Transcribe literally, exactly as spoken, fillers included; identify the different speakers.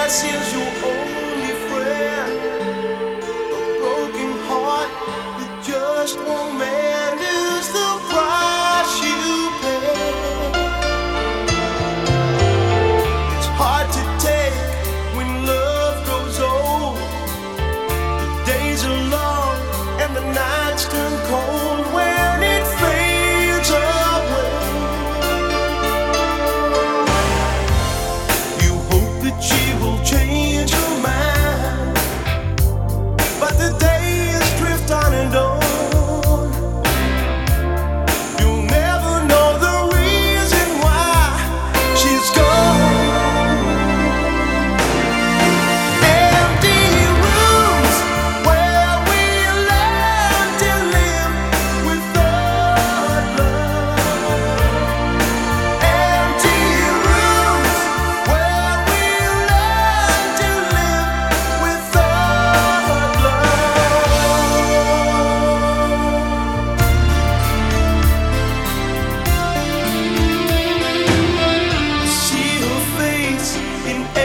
Speaker 1: loneliness is your only friend. A broken heart that just won't mend is the price you pay. It's hard to take when love grows old. The days are long and the nights turn cold when it fades away. You hope that she will change her mind, but the days drift on and on. You'll never know the reason why she's gone. Empty rooms where we learn to live without love. Empty rooms where we learn to live without love. See her face in